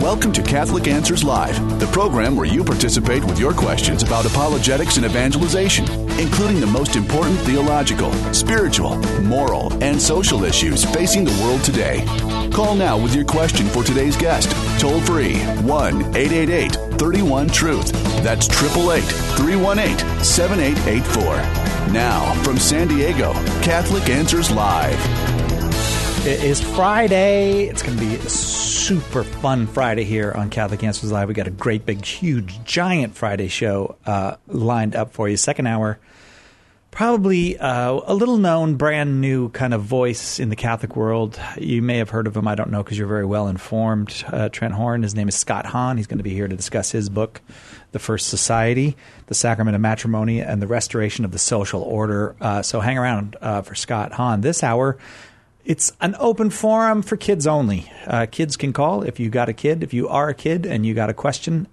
Welcome to Catholic Answers Live, the program where you participate with your questions about apologetics and evangelization, including the most important theological, spiritual, moral, and social issues facing the world today. Call now with your question for today's guest. Toll free 1-888-31-TRUTH. That's 888-318-7884. Now, from San Diego, Catholic Answers Live. It is Friday. It's going to be a super fun Friday here on Catholic Answers Live. We got a great, big, huge, giant Friday show lined up for you. Second hour, probably a little known, brand new kind of voice in the Catholic world. You may have heard of him. I don't know because you're very well informed. Trent Horn. His name is Scott Hahn. He's going to be here to discuss his book, The First Society, The Sacrament of Matrimony, and the Restoration of the Social Order. So hang around for Scott Hahn. This hour, it's an open forum for kids only. Kids can call if you got a kid. If you are a kid and you got a question,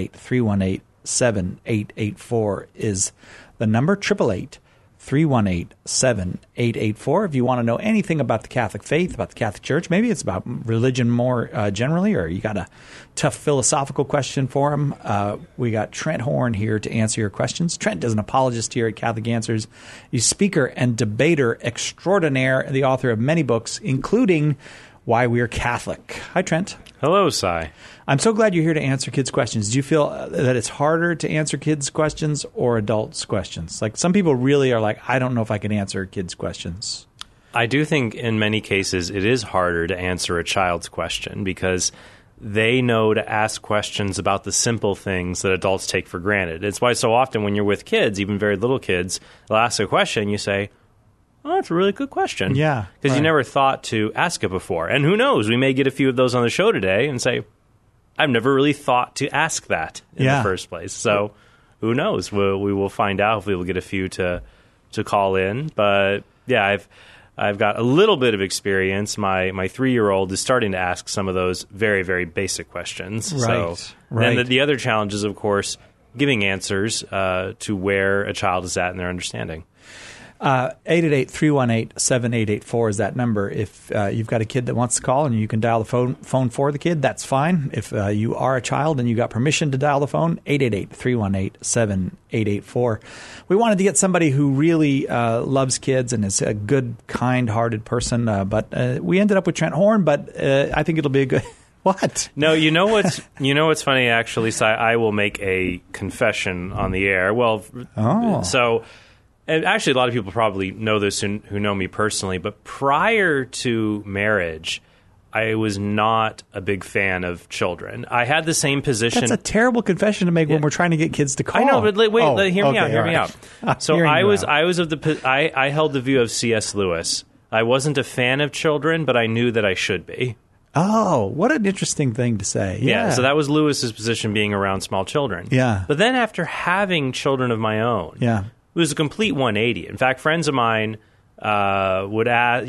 888-318-7884 is the number, 888-318-7884. If you want to know anything about the Catholic faith, about the Catholic Church, maybe it's about religion more generally, or you got a tough philosophical question for him, we got Trent Horn here to answer your questions. Trent is an apologist here at Catholic Answers. He's speaker and debater extraordinaire, the author of many books, including Why We're Catholic. Hi, Trent. Hello, Cy. I'm so glad you're here to answer kids' questions. Do you feel that it's harder to answer kids' questions or adults' questions? Like, some people really are like, I don't know if I can answer kids' questions. I do think in many cases it is harder to answer a child's question because they know to ask questions about the simple things that adults take for granted. It's why so often when you're with kids, even very little kids, they'll ask a question, you say, oh, that's a really good question. Yeah. Because you never thought to ask it before. And who knows, we may get a few of those on the show today and say, I've never really thought to ask that in the first place. So who knows? We will find out if we will get a few to call in. But yeah, I've got a little bit of experience. My 3-year-old is starting to ask some of those very, very basic questions. Right. So, and the other challenge is, of course, giving answers to where a child is at in their understanding. 888-318-7884 is that number. If you've got a kid that wants to call and you can dial the phone for the kid, that's fine. If you are a child and you got permission to dial the phone, 888-318-7884. We wanted to get somebody who really loves kids and is a good, kind-hearted person, but we ended up with Trent Horn, but I think it'll be a good... What? No, you know what's funny, actually, Si? I will make a confession on the air. Well, so... And actually, a lot of people probably know this who know me personally, but prior to marriage, I was not a big fan of children. I had the same position. That's a terrible confession to make when we're trying to get kids to call. I know, but hear me out. So I held the view of C.S. Lewis. I wasn't a fan of children, but I knew that I should be. Oh, what an interesting thing to say. Yeah, so that was Lewis's position, being around small children. Yeah. But then after having children of my own, it was a complete 180. In fact, friends of mine would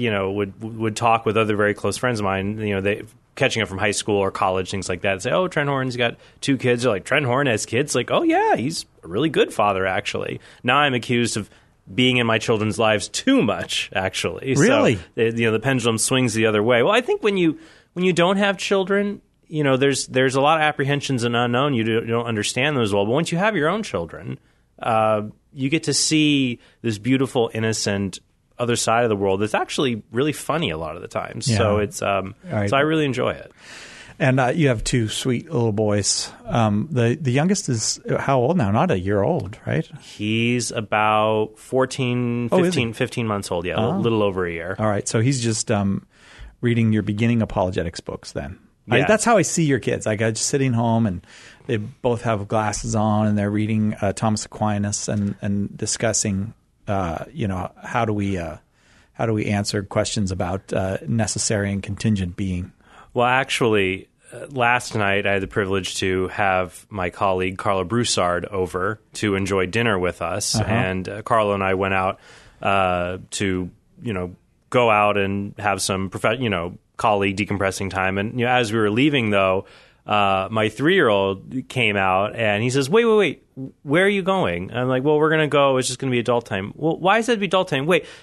talk with other very close friends of mine, they catching up from high school or college, things like that, and say, oh, Trent Horn's got 2 kids. They're like, Trent Horn has kids? Like, oh, yeah, he's a really good father, actually. Now I'm accused of being in my children's lives too much, actually. Really? So, the pendulum swings the other way. Well, I think when you don't have children, there's a lot of apprehensions and unknown. You don't understand them as well. But once you have your own children, you get to see this beautiful, innocent other side of the world that's actually really funny a lot of the times. Yeah. So it's so I really enjoy it. And you have 2 sweet little boys. The youngest is how old now? Not a year old, right? He's about 15 months old. Yeah, a little over a year. All right. So he's just reading your beginning apologetics books then. Yeah. That's how I see your kids. Like, I'm just sitting home and they both have glasses on and they're reading Thomas Aquinas and discussing, how do we answer questions about necessary and contingent being. Well, actually, last night I had the privilege to have my colleague Carla Broussard over to enjoy dinner with us, and Carla and I went out to go out and have some colleague decompressing time. And as we were leaving, though, my 3-year-old came out and he says, wait, where are you going? I'm like, well, we're going to go. It's just going to be adult time. Well, why is that to be adult time? Wait,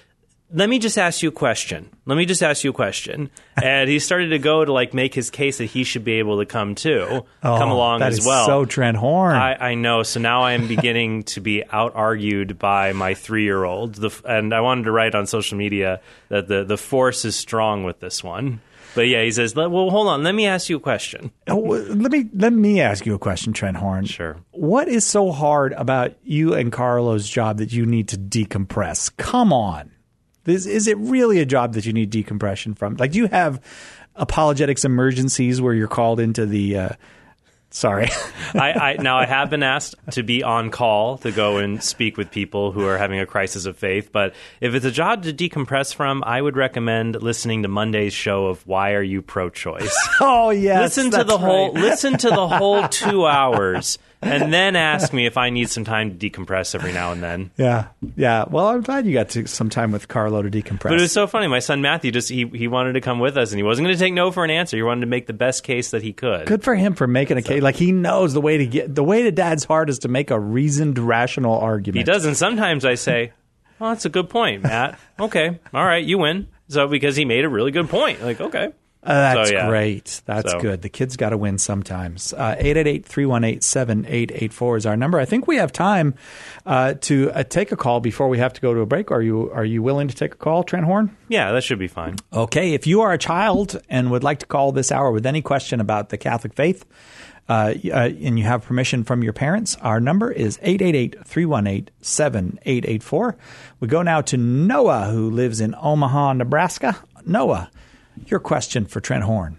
let me just ask you a question. And he started to go to make his case that he should be able to come along as well. So Trent Horn. I know. So now I am beginning to be out-argued by my 3-year-old. And I wanted to write on social media that the force is strong with this one. But yeah, he says, well, hold on. Let me ask you a question. Let me ask you a question, Trent Horn. Sure. What is so hard about you and Carlo's job that you need to decompress? Come on. Is it really a job that you need decompression from? Do you have apologetics emergencies where you're called into the sorry. Now, I have been asked to be on call to go and speak with people who are having a crisis of faith. But if it's a job to decompress from, I would recommend listening to Monday's show of Why Are You Pro-Choice? Oh, yes. Listen to the whole 2 hours. And then ask me if I need some time to decompress every now and then. Yeah. Well, I'm glad you got some time with Carlo to decompress. But it was so funny. My son Matthew he wanted to come with us, and he wasn't going to take no for an answer. He wanted to make the best case that he could. Good for him for making a case. He knows the way to Dad's heart is to make a reasoned, rational argument. He does, and sometimes I say, "Well, that's a good point, Matt. Okay, all right, you win." So because he made a really good point, okay. That's great. That's good. The kids got to win sometimes. 888-318-7884 is our number. I think we have time to take a call before we have to go to a break. Are you willing to take a call, Trent Horn? Yeah, that should be fine. Okay. If you are a child and would like to call this hour with any question about the Catholic faith, and you have permission from your parents, our number is 888-318-7884. We go now to Noah, who lives in Omaha, Nebraska. Noah, your question for Trent Horn.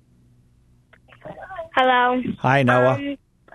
Hello. Hi, Noah.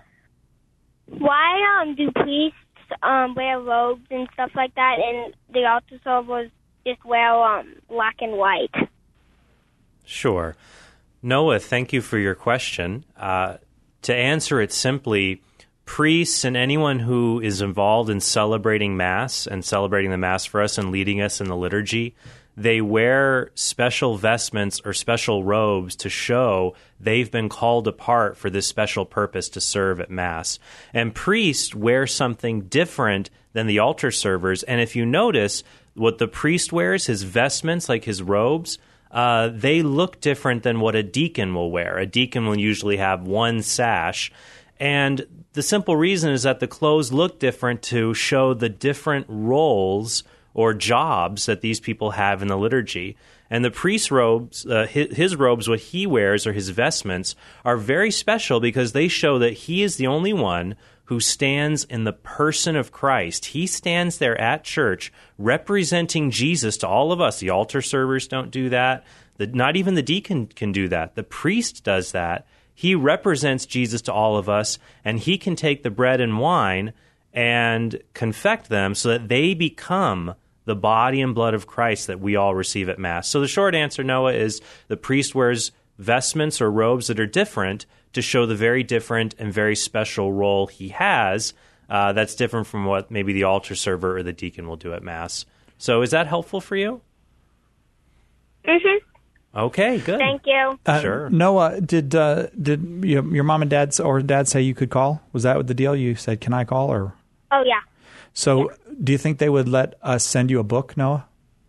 Why do priests wear robes and stuff like that, and the altar servers just wear black and white? Sure. Noah, thank you for your question. To answer it simply, priests and anyone who is involved in celebrating Mass and celebrating the Mass for us and leading us in the liturgy, they wear special vestments or special robes to show they've been called apart for this special purpose to serve at Mass. And priests wear something different than the altar servers. And if you notice, what the priest wears, his vestments, like his robes, they look different than what a deacon will wear. A deacon will usually have one sash. And the simple reason is that the clothes look different to show the different roles or jobs that these people have in the liturgy. And the priest's robes, his robes, what he wears, or his vestments, are very special because they show that he is the only one who stands in the person of Christ. He stands there at church representing Jesus to all of us. The altar servers don't do that. Not even the deacon can do that. The priest does that. He represents Jesus to all of us, and he can take the bread and wine and confect them so that they become the body and blood of Christ that we all receive at Mass. So the short answer, Noah, is the priest wears vestments or robes that are different to show the very different and very special role he has that's different from what maybe the altar server or the deacon will do at Mass. So is that helpful for you? Mm-hmm. Okay, good. Thank you. Sure. Noah, did your mom and dad say you could call? Was that the deal? You said, can I call? Or? Oh, yeah. So do you think they would let us send you a book, Noah?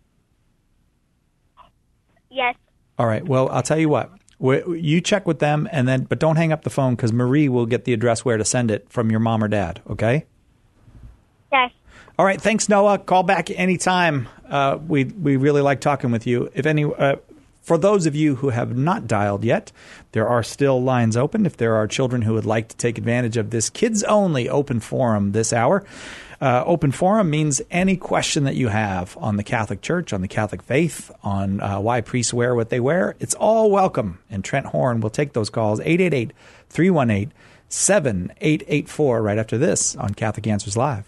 Yes. All right. Well, I'll tell you what. You check with them, but don't hang up the phone because Marie will get the address where to send it from your mom or dad, okay? Yes. All right. Thanks, Noah. Call back anytime. We really like talking with you. For those of you who have not dialed yet, there are still lines open. If there are children who would like to take advantage of this kids-only open forum this hour, open forum means any question that you have on the Catholic Church, on the Catholic faith, on why priests wear what they wear, it's all welcome. And Trent Horn will take those calls, 888-318-7884, right after this on Catholic Answers Live.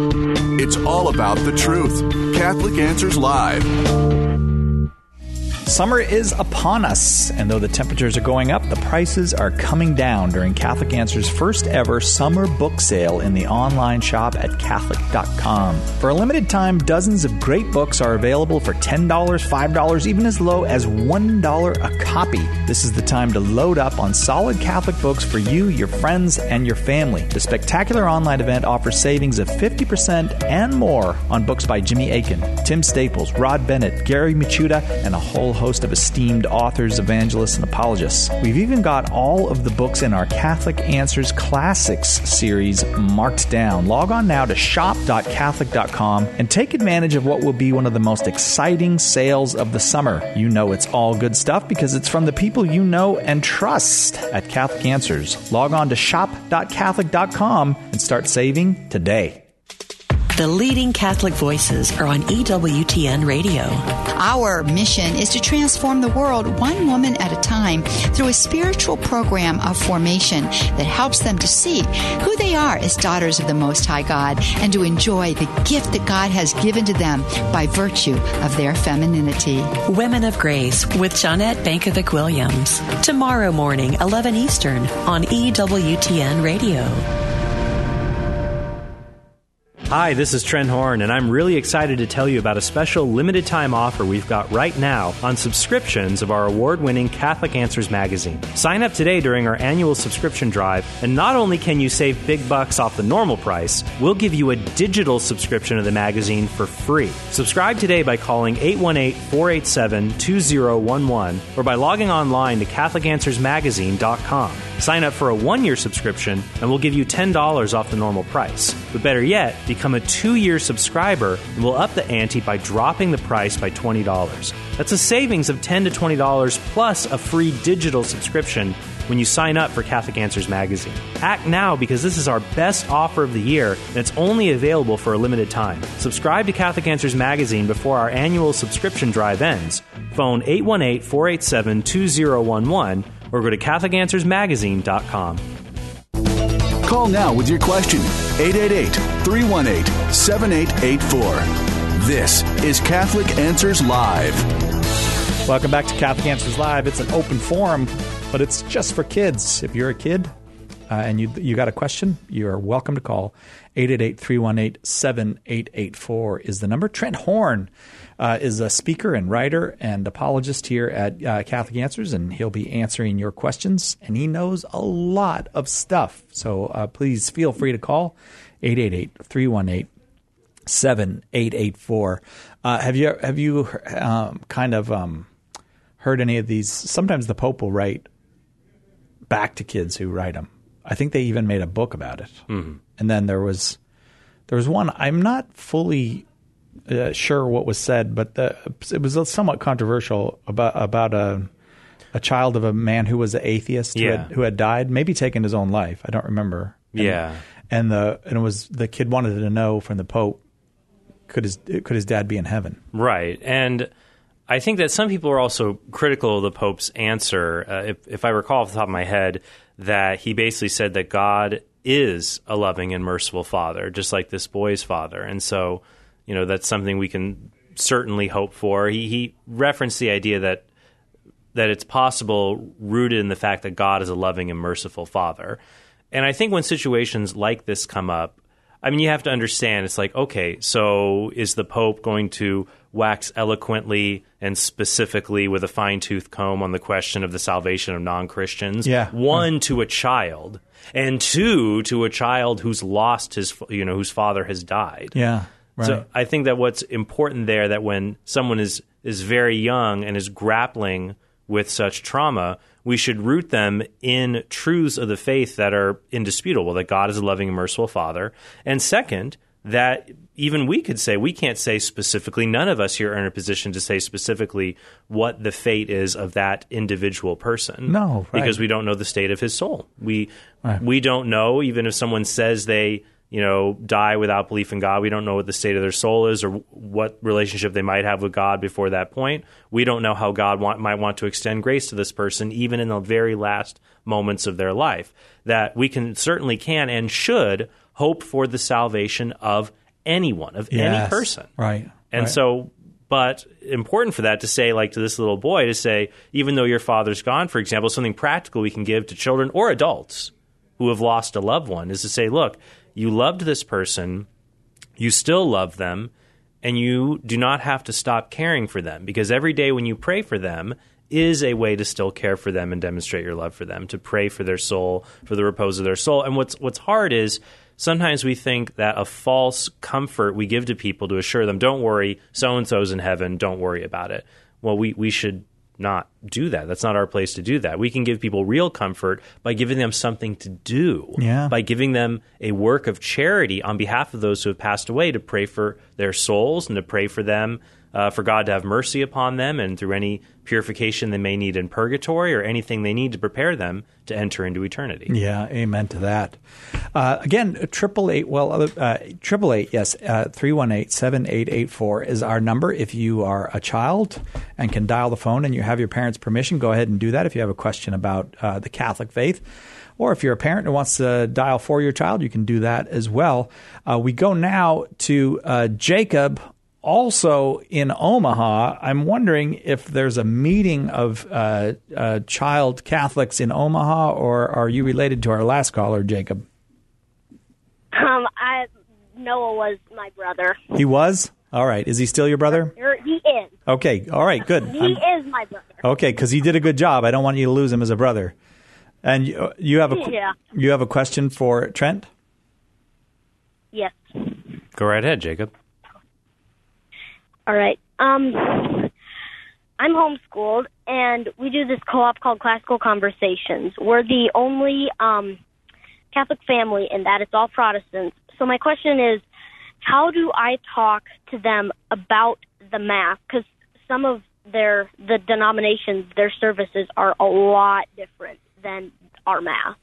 It's all about the truth. Catholic Answers Live. Summer is upon us, and though the temperatures are going up, the prices are coming down during Catholic Answers' first ever summer book sale in the online shop at Catholic.com. For a limited time, dozens of great books are available for $10, $5, even as low as $1 a copy. This is the time to load up on solid Catholic books for you, your friends, and your family. The spectacular online event offers savings of 50% and more on books by Jimmy Akin, Tim Staples, Rod Bennett, Gary Michuta, and a whole host of esteemed authors, evangelists, and apologists. We've even got all of the books in our Catholic Answers Classics series marked down. Log on now to shop.catholic.com and take advantage of what will be one of the most exciting sales of the summer. You know it's all good stuff because it's from the people you know and trust at Catholic Answers. Log on to shop.catholic.com and start saving today. The leading Catholic voices are on EWTN Radio. Our mission is to transform the world one woman at a time through a spiritual program of formation that helps them to see who they are as daughters of the Most High God and to enjoy the gift that God has given to them by virtue of their femininity. Women of Grace with Johnnette Bankovic-Williams. Tomorrow morning, 11 Eastern on EWTN Radio. Hi, this is Trent Horn, and I'm really excited to tell you about a special limited-time offer we've got right now on subscriptions of our award-winning Catholic Answers magazine. Sign up today during our annual subscription drive, and not only can you save big bucks off the normal price, we'll give you a digital subscription of the magazine for free. Subscribe today by calling 818-487-2011 or by logging online to CatholicAnswersMagazine.com. Sign up for a one-year subscription, and we'll give you $10 off the normal price. But better yet, become a 2-year subscriber, and we'll up the ante by dropping the price by $20. That's a savings of $10 to $20 plus a free digital subscription when you sign up for Catholic Answers Magazine. Act now because this is our best offer of the year, and it's only available for a limited time. Subscribe to Catholic Answers Magazine before our annual subscription drive ends. Phone 818-487-2011 or go to CatholicAnswersMagazine.com. Call now with your question. 888-318-7884. This is Catholic Answers Live. Welcome back to Catholic Answers Live. It's an open forum, but it's just for kids. If you're a kid and you got a question, you're welcome to call. 888-318-7884 is the number. Trent Horn is a speaker and writer and apologist here at Catholic Answers, and he'll be answering your questions, and he knows a lot of stuff. So please feel free to call 888-318-7884. Have you heard any of these? Sometimes the Pope will write back to kids who write them. I think they even made a book about it. Mm-hmm. And then there was one, I'm not fully sure what was said, but it was somewhat controversial about a child of a man who was an atheist who had died, maybe taken his own life. I don't remember. And it was the kid wanted to know from the Pope, could his dad be in heaven? Right. And I think that some people are also critical of the Pope's answer. If I recall off the top of my head, that he basically said that God is a loving and merciful father, just like this boy's father. And so, that's something we can certainly hope for. He referenced the idea that it's possible, rooted in the fact that God is a loving and merciful father. And I think when situations like this come up, you have to understand, it's like, okay, so is the Pope going to wax eloquently and specifically with a fine-tooth comb on the question of the salvation of non-Christians? Yeah. One, to a child, and two, to a child who's lost whose father has died. Yeah, right. So I think that what's important there, that when someone is very young and is grappling with such trauma, we should root them in truths of the faith that are indisputable, that God is a loving and merciful father. And second, that even we could say, we can't say specifically, none of us here are in a position to say specifically what the fate is of that individual person. No, right. Because we don't know the state of his soul. We don't know, even if someone says they die without belief in God, we don't know what the state of their soul is or what relationship they might have with God before that point. We don't know how God might want to extend grace to this person, even in the very last moments of their life. That we certainly can and should hope for the salvation of anyone, of any person. Right. And so, But important for that to say, like to this little boy, to say, even though your father's gone, for example, something practical we can give to children or adults who have lost a loved one is to say, look, you loved this person, you still love them, and you do not have to stop caring for them, because every day when you pray for them is a way to still care for them and demonstrate your love for them, to pray for their soul, for the repose of their soul. And what's hard is sometimes we think that a false comfort we give to people to assure them, don't worry, so-and-so's in heaven, don't worry about it. Well, we should not do that. That's not our place to do that. We can give people real comfort by giving them something to do, by giving them a work of charity on behalf of those who have passed away, to pray for their souls and to pray for them, for God to have mercy upon them, and through any purification they may need in purgatory or anything they need to prepare them to enter into eternity. Yeah, amen to that. Again, 888, yes, 318-7884 is our number. If you are a child and can dial the phone and you have your parents' permission, go ahead and do that if you have a question about the Catholic faith. Or if you're a parent who wants to dial for your child, you can do that as well. We go now to Jacob, also in Omaha. I'm wondering if there's a meeting of child Catholics in Omaha, or are you related to our last caller, Jacob? Noah was my brother. He was? All right. Is he still your brother? He is. Okay. All right. Good. He is my brother. Okay, because he did a good job. I don't want you to lose him as a brother. And you have a question for Trent? Yes. Go right ahead, Jacob. All right. I'm homeschooled, and we do this co-op called Classical Conversations. We're the only Catholic family in that it's all Protestants. So my question is, how do I talk to them about the Mass? Because some of the denominations, their services are a lot different than our Mass.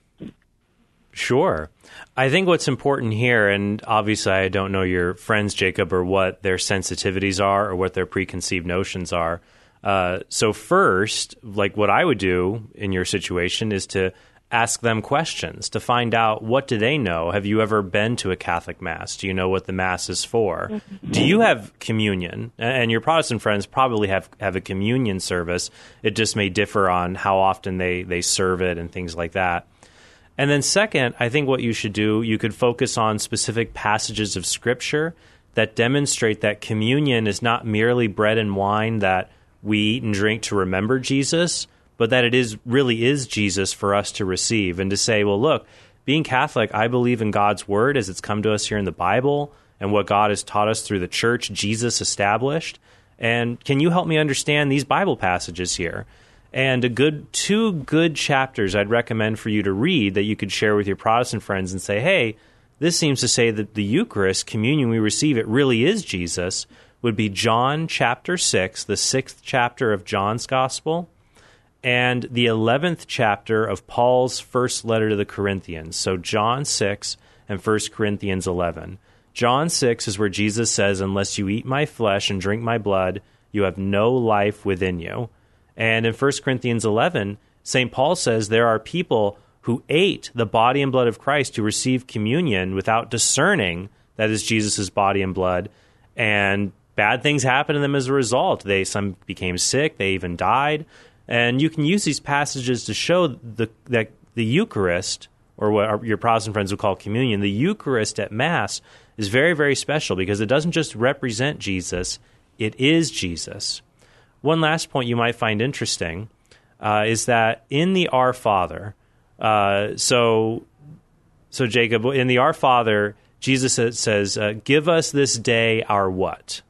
Sure. I think what's important here, and obviously I don't know your friends, Jacob, or what their sensitivities are or what their preconceived notions are. So first, like what I would do in your situation is to ask them questions to find out, what do they know? Have you ever been to a Catholic Mass? Do you know what the Mass is for? Mm-hmm. Do you have communion? And your Protestant friends probably have a communion service. It just may differ on how often they serve it and things like that. And then second, I think what you should do, you could focus on specific passages of Scripture that demonstrate that communion is not merely bread and wine that we eat and drink to remember Jesus, but that it really is Jesus for us to receive, and to say, well, look, being Catholic, I believe in God's Word as it's come to us here in the Bible and what God has taught us through the Church Jesus established. And can you help me understand these Bible passages here? And two good chapters I'd recommend for you to read that you could share with your Protestant friends and say, hey, this seems to say that the Eucharist, communion we receive, it really is Jesus, would be John chapter 6, the 6th chapter of John's Gospel, and the 11th chapter of Paul's first letter to the Corinthians. So John 6 and 1 Corinthians 11. John 6 is where Jesus says, unless you eat my flesh and drink my blood, you have no life within you. And in 1 Corinthians 11, St. Paul says there are people who ate the body and blood of Christ, who received communion without discerning that is Jesus' body and blood, and bad things happened to them as a result. Some became sick, they even died. And you can use these passages to show that the Eucharist, or what your Protestant friends would call communion, the Eucharist at Mass is very, very special because it doesn't just represent Jesus, it is Jesus. One last point you might find interesting is that in the Our Father, so Jacob, in the Our Father, Jesus says, give us this day our what?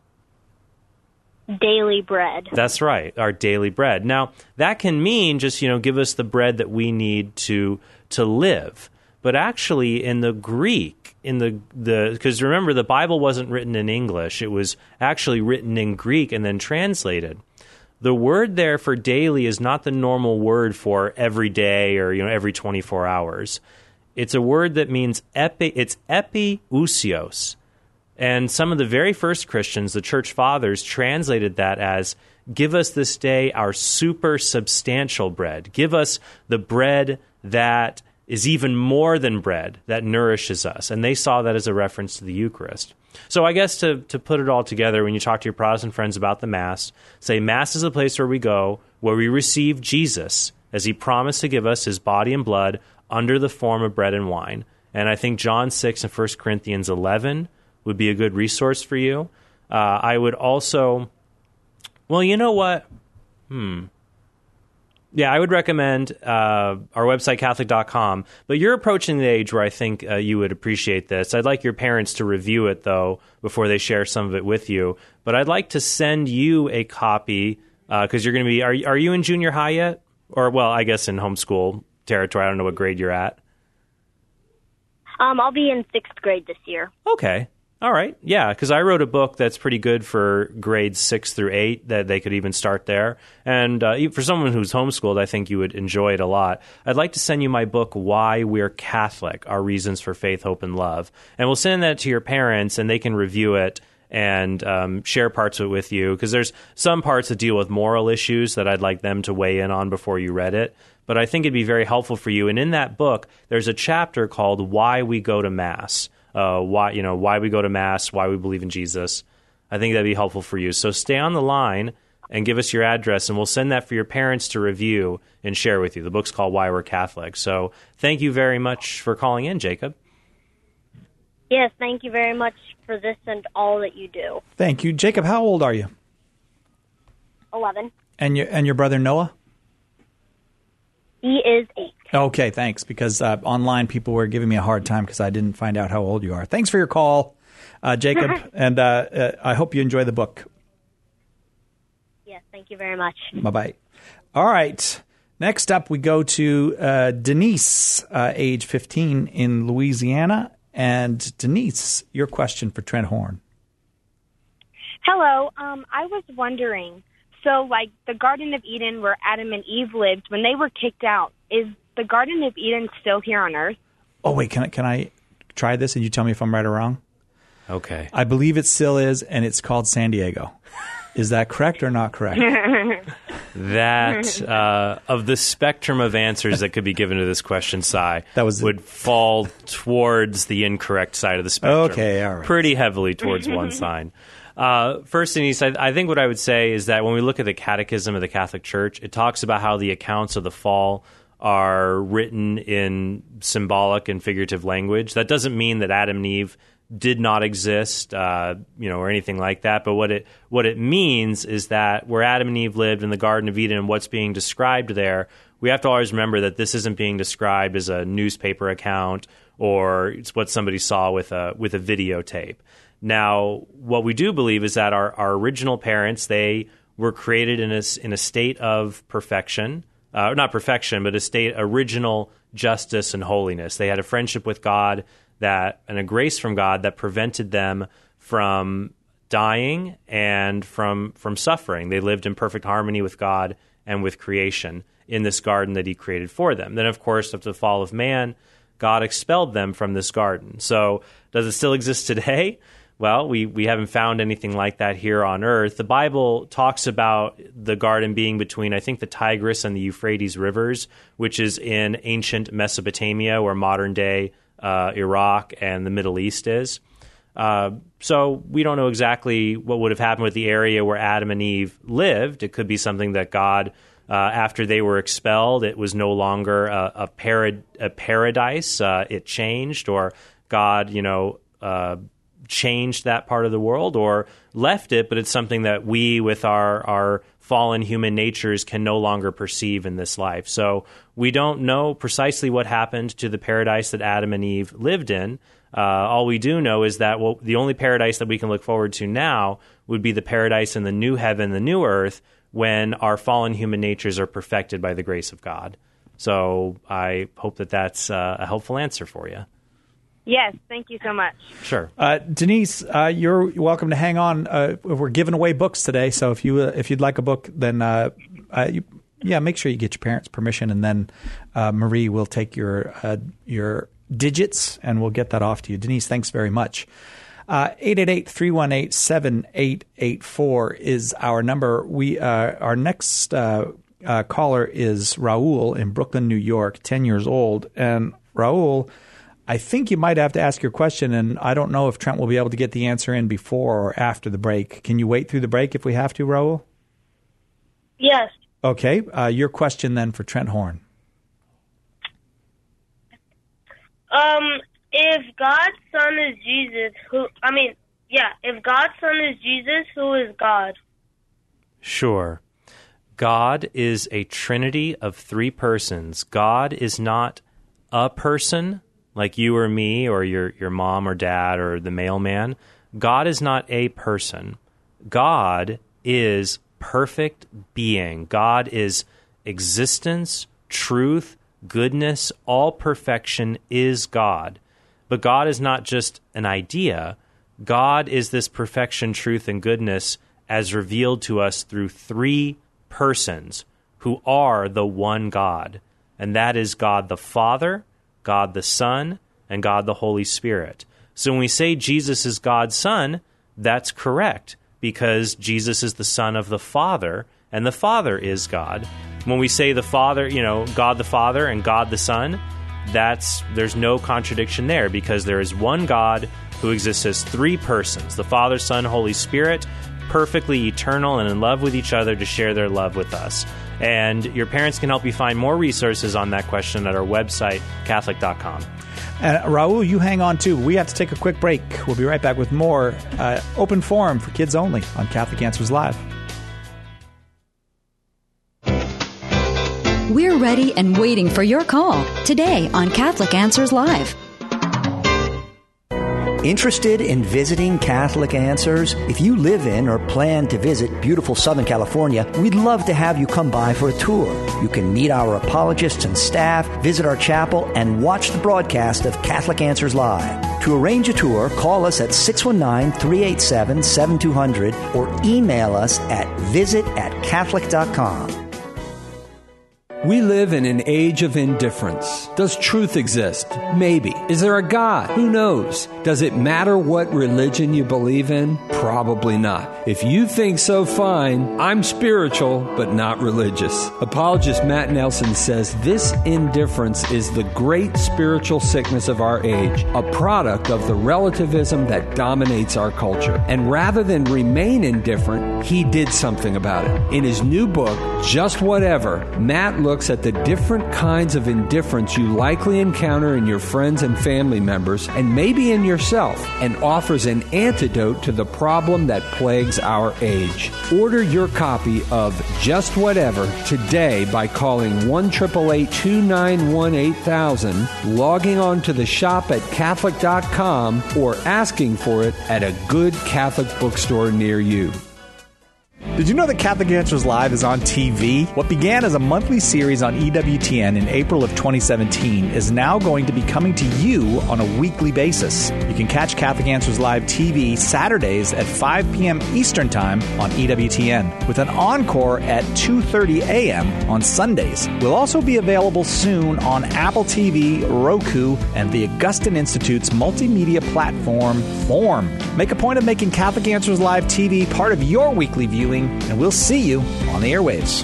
Daily bread. That's right, our daily bread. Now, that can mean just, give us the bread that we need to live. But actually, in the Greek, because remember, the Bible wasn't written in English. It was actually written in Greek and then translated. The word there for daily is not the normal word for every day or, every 24 hours. It's a word that means it's epiousios. And some of the very first Christians, the Church Fathers, translated that as, give us this day our super substantial bread. Give us the bread that is even more than bread that nourishes us. And they saw that as a reference to the Eucharist. So I guess to put it all together, when you talk to your Protestant friends about the Mass, say Mass is a place where we go, where we receive Jesus as he promised to give us his body and blood under the form of bread and wine. And I think John 6 and 1 Corinthians 11 would be a good resource for you. I would also, well, you know what? Yeah, I would recommend our website, Catholic.com. But you're approaching the age where I think you would appreciate this. I'd like your parents to review it, though, before they share some of it with you. But I'd like to send you a copy, because you're going to be, are you in junior high yet? Or, well, I guess in homeschool territory. I don't know what grade you're at. I'll be in 6th grade this year. Okay. All right. Yeah, because I wrote a book that's pretty good for grades 6 through 8, that they could even start there. And for someone who's homeschooled, I think you would enjoy it a lot. I'd like to send you my book, Why We're Catholic, Our Reasons for Faith, Hope, and Love. And we'll send that to your parents, and they can review it and share parts of it with you, because there's some parts that deal with moral issues that I'd like them to weigh in on before you read it. But I think it'd be very helpful for you. And in that book, there's a chapter called Why We Go to Mass. Why we go to Mass, why we believe in Jesus. I think that'd be helpful for you. So stay on the line and give us your address, and we'll send that for your parents to review and share with you. The book's called Why We're Catholic. So thank you very much for calling in, Jacob. Yes, thank you very much for this and all that you do. Thank you. Jacob, how old are you? 11. And your brother Noah? He is 8. Okay, thanks, because online people were giving me a hard time because I didn't find out how old you are. Thanks for your call, Jacob, and I hope you enjoy the book. Yes, thank you very much. Bye-bye. All right. Next up, we go to Denise, age 15, in Louisiana. And Denise, your question for Trent Horn. Hello. I was wondering, so like the Garden of Eden where Adam and Eve lived, when they were kicked out, is the Garden of Eden still here on Earth? Oh, wait, can I try this and you tell me if I'm right or wrong? Okay. I believe it still is, and it's called San Diego. Is that correct or not correct? That, of the spectrum of answers that could be given to this question, Cy, would fall towards the incorrect side of the spectrum. Okay, all right. Pretty heavily towards one side. First, Denise, I think what I would say is that when we look at the Catechism of the Catholic Church, it talks about how the accounts of the fall are written in symbolic and figurative language. That doesn't mean that Adam and Eve did not exist, or anything like that. But what it means is that where Adam and Eve lived in the Garden of Eden and what's being described there, we have to always remember that this isn't being described as a newspaper account or it's what somebody saw with a videotape. Now, what we do believe is that our original parents, they were created in a state of perfection, not perfection, but original justice and holiness. They had a friendship with God and a grace from God that prevented them from dying and from suffering. They lived in perfect harmony with God and with creation in this garden that he created for them. Then, of course, after the fall of man, God expelled them from this garden. So does it still exist today? Well, we haven't found anything like that here on Earth. The Bible talks about the garden being between, I think, the Tigris and the Euphrates rivers, which is in ancient Mesopotamia, where modern-day Iraq and the Middle East is. So we don't know exactly what would have happened with the area where Adam and Eve lived. It could be something that God, after they were expelled, it was no longer a paradise. It changed, or God, changed that part of the world or left it, but it's something that we, with our fallen human natures, can no longer perceive in this life. So we don't know precisely what happened to the paradise that Adam and Eve lived in. All we do know is that the only paradise that we can look forward to now would be the paradise in the new heaven, the new earth, when our fallen human natures are perfected by the grace of God. So I hope that that's a helpful answer for you. Yes, thank you so much. Sure. Denise, you're welcome to hang on. We're giving away books today, so if you'd like a book, then make sure you get your parents' permission, and then Marie will take your digits, and we'll get that off to you. Denise, thanks very much. 888-318-7884 is our number. Our next caller is Raul in Brooklyn, New York, 10 years old. And Raul, I think you might have to ask your question, and I don't know if Trent will be able to get the answer in before or after the break. Can you wait through the break if we have to, Raul? Yes. Okay. Your question then for Trent Horn. If God's son is Jesus, if God's son is Jesus, who is God? Sure. God is a trinity of three persons. God is not a person like you or me or your mom or dad or the mailman. God is not a person. God is perfect being. God is existence, truth, goodness, all perfection is God. But God is not just an idea. God is this perfection, truth, and goodness as revealed to us through three persons who are the one God. And that is God the Father, God the Son, and God the Holy Spirit. So when we say Jesus is God's Son, that's correct, because Jesus is the Son of the Father, and the Father is God. When we say the Father, God the Father and God the Son, there's no contradiction there, because there is one God who exists as three persons, the Father, Son, Holy Spirit, perfectly eternal and in love with each other to share their love with us. And your parents can help you find more resources on that question at our website, Catholic.com. And Raul, you hang on too. We have to take a quick break. We'll be right back with more Open Forum for Kids Only on Catholic Answers Live. We're ready and waiting for your call today on Catholic Answers Live. Interested in visiting Catholic Answers? If you live in or plan to visit beautiful Southern California, we'd love to have you come by for a tour. You can meet our apologists and staff, visit our chapel, and watch the broadcast of Catholic Answers Live. To arrange a tour, call us at 619-387-7200 or email us at visit@catholic.com. We live in an age of indifference. Does truth exist? Maybe. Is there a God? Who knows? Does it matter what religion you believe in? Probably not. If you think so, fine. I'm spiritual, but not religious. Apologist Matt Nelson says this indifference is the great spiritual sickness of our age, a product of the relativism that dominates our culture. And rather than remain indifferent, he did something about it. In his new book, Just Whatever, Matt looks at the different kinds of indifference you likely encounter in your friends and family members, and maybe in yourself, and offers an antidote to the problem that plagues our age. Order your copy of Just Whatever today by calling 1-888-291-8000, logging on to the shop at Catholic.com, or asking for it at a good Catholic bookstore near you. Did you know that Catholic Answers Live is on TV? What began as a monthly series on EWTN in April of 2017 is now going to be coming to you on a weekly basis. You can catch Catholic Answers Live TV Saturdays at 5 p.m. Eastern Time on EWTN, with an encore at 2:30 a.m. on Sundays. We'll also be available soon on Apple TV, Roku, and the Augustine Institute's multimedia platform, Form. Make a point of making Catholic Answers Live TV part of your weekly viewing, and we'll see you on the airwaves.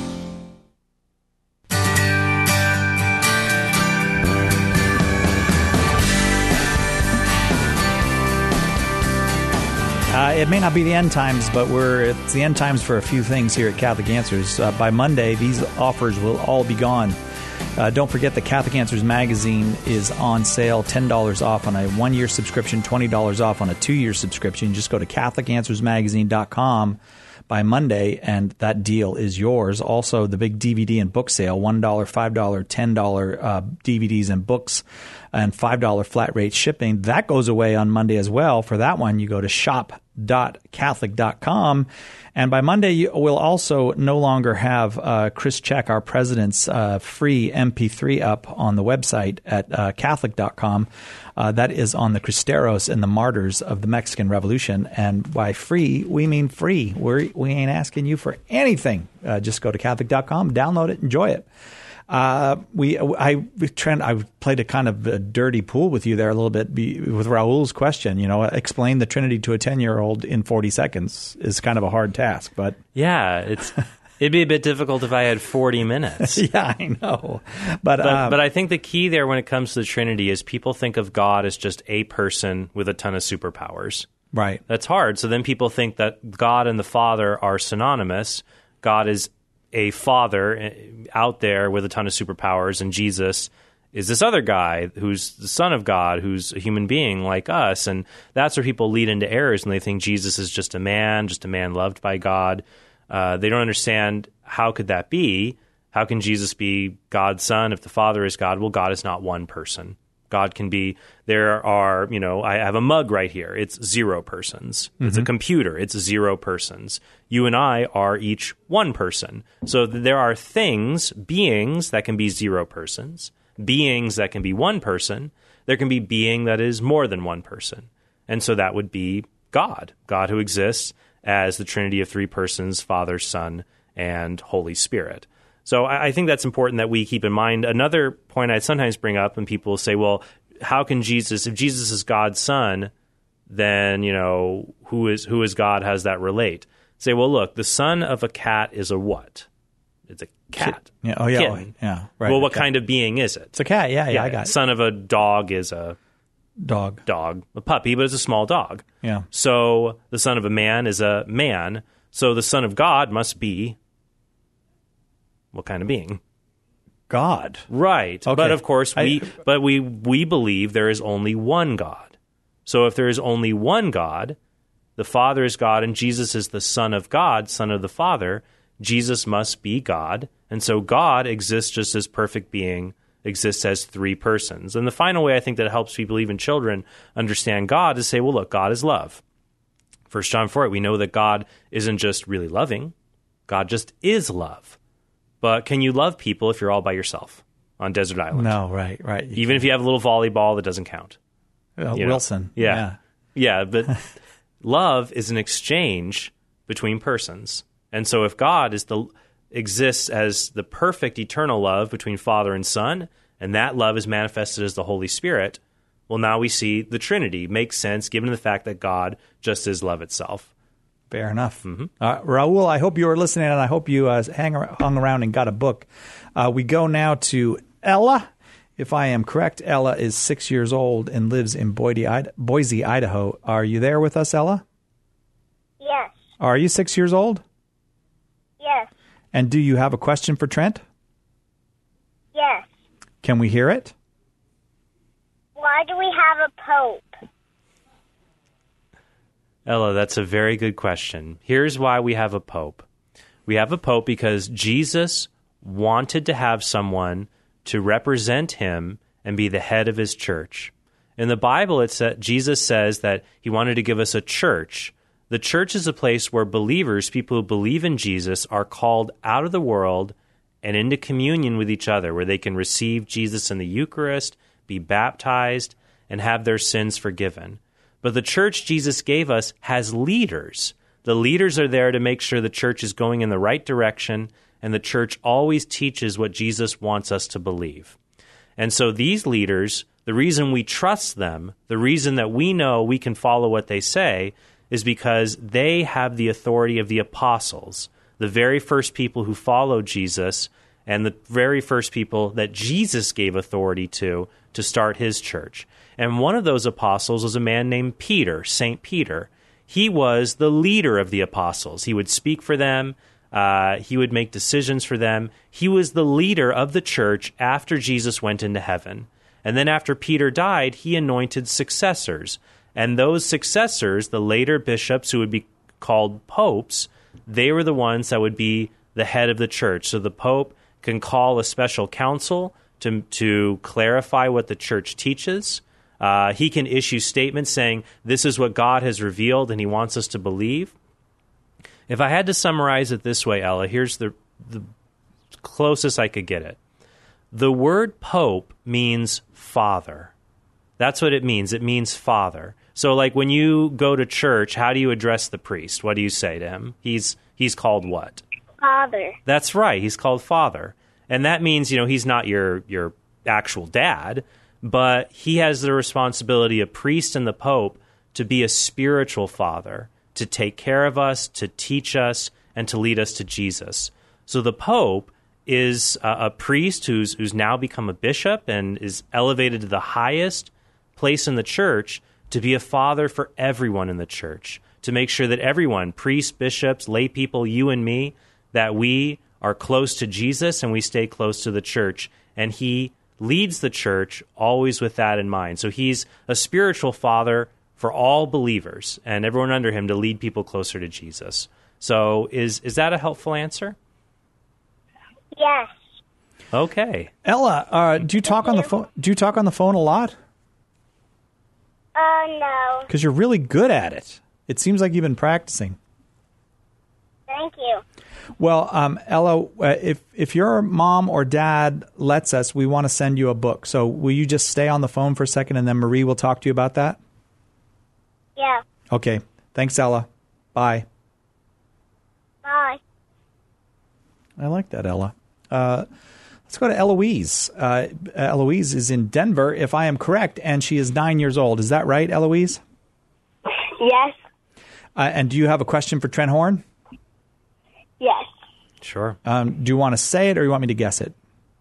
It may not be the end times, but it's the end times for a few things here at Catholic Answers. By Monday, these offers will all be gone. Don't forget that Catholic Answers magazine is on sale, $10 off on a 1-year subscription, $20 off on a 2-year subscription. Just go to CatholicAnswersMagazine.com by Monday, and that deal is yours. Also, the big DVD and book sale, $1, $5, $10 DVDs and books, and $5 flat rate shipping. That goes away on Monday as well. For that one, you go to shop.catholic.com. And by Monday, we'll also no longer have Chris Check, our president's free MP3 up on the website at Catholic.com. That is on the Cristeros and the martyrs of the Mexican Revolution. And by free, we mean free. We ain't asking you for anything. Just go to Catholic.com, download it, enjoy it. Trent, I played a kind of a dirty pool with you there a little bit with Raul's question. Explain the Trinity to a 10-year-old in 40 seconds is kind of a hard task, but yeah, It'd be a bit difficult if I had 40 minutes. Yeah, I know. But I think the key there when it comes to the Trinity is people think of God as just a person with a ton of superpowers. Right. That's hard. So then people think that God and the Father are synonymous. God is a father out there with a ton of superpowers, and Jesus is this other guy who's the Son of God, who's a human being like us. And that's where people lead into errors, and they think Jesus is just a man loved by God. They don't understand, how could that be? How can Jesus be God's son if the Father is God? Well, God is not one person. God can be, there are, I have a mug right here. It's 0 persons. Mm-hmm. It's a computer. It's 0 persons. You and I are each one person. So there are things, beings that can be 0 persons, beings that can be one person. There can be being that is more than one person. And so that would be God who exists as the Trinity of 3 persons, Father, Son, and Holy Spirit. So I think that's important that we keep in mind. Another point I sometimes bring up, and people say, well, how can Jesus, if Jesus is God's son, then, who is God? How does that relate? Say, well, look, the son of a cat is a what? It's a cat. Yeah. Oh, yeah. Kitten. Yeah. Right. Well, what kind of being is it? It's a cat. Yeah, I got it. Son of a dog is a dog. A puppy, but it's a small dog. Yeah. So the son of a man is a man. So the Son of God must be what kind of being? God. Right. Okay. But of course, we believe there is only one God. So if there is only one God, the Father is God and Jesus is the Son of God, Son of the Father, Jesus must be God. And so God exists just as perfect being exists as 3 persons. And the final way I think that helps people, even children, understand God is say, well, look, God is love. 1 John 4, we know that God isn't just really loving. God just is love. But can you love people if you're all by yourself on desert island? No, right. Even if you have a little volleyball, that doesn't count. Wilson. Yeah, but love is an exchange between persons. And so if God exists as the perfect eternal love between Father and Son, and that love is manifested as the Holy Spirit, well, now we see the Trinity makes sense given the fact that God just is love itself. Fair enough. Mm-hmm. Raul, I hope you were listening, and I hope you hung around and got a book. We go now to Ella. If I am correct, Ella is 6 years old and lives in Boise, Idaho. Are you there with us, Ella? Yes. Are you 6 years old? Yes. And do you have a question for Trent? Yes. Can we hear it? Why do we have a pope? Ella, that's a very good question. Here's why we have a pope. We have a pope because Jesus wanted to have someone to represent him and be the head of his church. In the Bible, Jesus says that he wanted to give us a church. The church is a place where believers, people who believe in Jesus, are called out of the world and into communion with each other, where they can receive Jesus in the Eucharist, be baptized, and have their sins forgiven. But the church Jesus gave us has leaders. The leaders are there to make sure the church is going in the right direction, and the church always teaches what Jesus wants us to believe. And so these leaders, the reason we trust them, the reason that we know we can follow what they say, is because they have the authority of the apostles, the very first people who followed Jesus, and the very first people that Jesus gave authority to start his church. And one of those apostles was a man named Peter, St. Peter. He was the leader of the apostles. He would speak for them. He would make decisions for them. He was the leader of the church after Jesus went into heaven. And then after Peter died, he anointed successors. And those successors, the later bishops who would be called popes, they were the ones that would be the head of the church. So the pope can call a special council to clarify what the church teaches. He can issue statements saying, this is what God has revealed and he wants us to believe. If I had to summarize it this way, Ella, here's the closest I could get it. The word pope means father. That's what it means. It means father. So like when you go to church, how do you address the priest? What do you say to him? He's called what? Father. That's right. He's called father. And that means, he's not your actual dad, but he has the responsibility, a priest and the pope, to be a spiritual father, to take care of us, to teach us, and to lead us to Jesus. So the Pope is a priest who's now become a bishop and is elevated to the highest place in the church to be a father for everyone in the church, to make sure that everyone, priests, bishops, lay people, you and me, that we are close to Jesus and we stay close to the church. And he leads the church always with that in mind. So he's a spiritual father for all believers and everyone under him to lead people closer to Jesus. So is that a helpful answer? Yes. Okay. Ella, do you talk on the phone? Do you talk on the phone a lot? No. Because you're really good at it. It seems like you've been practicing. Thank you. Well, Ella, if your mom or dad lets us, we want to send you a book. So will you just stay on the phone for a second, and then Marie will talk to you about that? Yeah. Okay. Thanks, Ella. Bye. Bye. I like that, Ella. Let's go to Eloise. Eloise is in Denver, if I am correct, and she is 9 years old. Is that right, Eloise? Yes. And do you have a question for Trent Horn? Yes. Sure. Do you want to say it or you want me to guess it?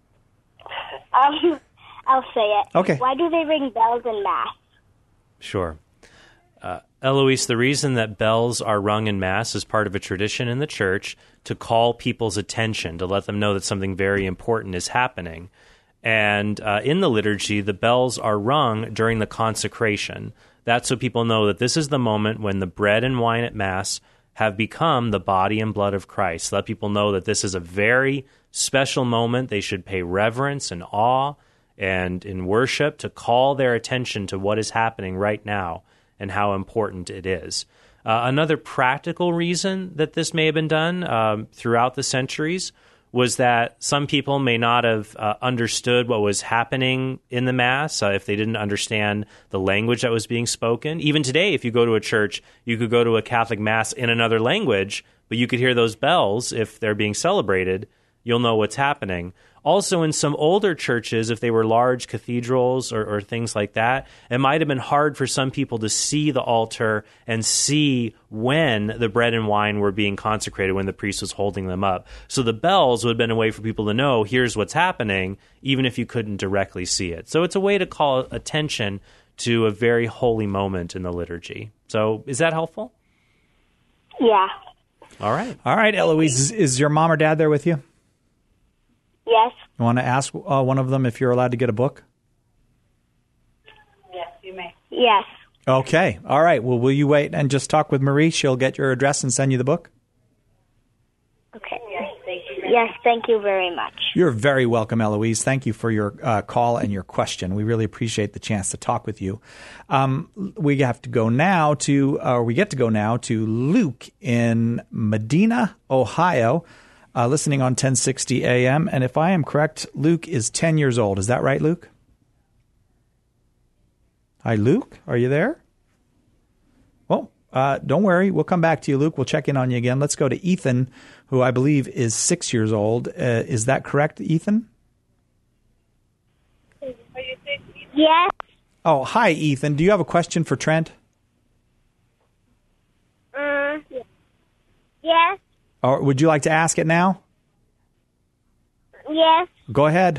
I'll say it. Okay. Why do they ring bells in Mass? Sure. Eloise, the reason that bells are rung in Mass is part of a tradition in the church to call people's attention, to let them know that something very important is happening. And in the liturgy, the bells are rung during the consecration. That's so people know that this is the moment when the bread and wine at Mass have become the body and blood of Christ. Let people know that this is a very special moment. They should pay reverence and awe and in worship to call their attention to what is happening right now and how important it is. Another practical reason that this may have been done throughout the centuries was that some people may not have understood what was happening in the Mass if they didn't understand the language that was being spoken. Even today, if you go to a church, you could go to a Catholic Mass in another language, but you could hear those bells if they're being celebrated. You'll know what's happening. Also, in some older churches, if they were large cathedrals or things like that, it might have been hard for some people to see the altar and see when the bread and wine were being consecrated, when the priest was holding them up. So the bells would have been a way for people to know, here's what's happening, even if you couldn't directly see it. So it's a way to call attention to a very holy moment in the liturgy. So is that helpful? Yeah. All right. All right, Eloise, is your mom or dad there with you? Yes. You want to ask one of them if you're allowed to get a book? Yes, you may. Yes. Okay. All right. Well, will you wait and just talk with Marie? She'll get your address and send you the book? Okay. Yes, thank you very much. You're very welcome, Eloise. Thank you for your call and your question. We really appreciate the chance to talk with you. We get to go now to Luke in Medina, Ohio. Listening on 1060 AM. And if I am correct, Luke is 10 years old. Is that right, Luke? Hi, Luke. Are you there? Well, don't worry. We'll come back to you, Luke. We'll check in on you again. Let's go to Ethan, who I believe is 6 years old. Is that correct, Ethan? Yes. Oh, hi, Ethan. Do you have a question for Trent? Yes. Or would you like to ask it now? Yes. Go ahead.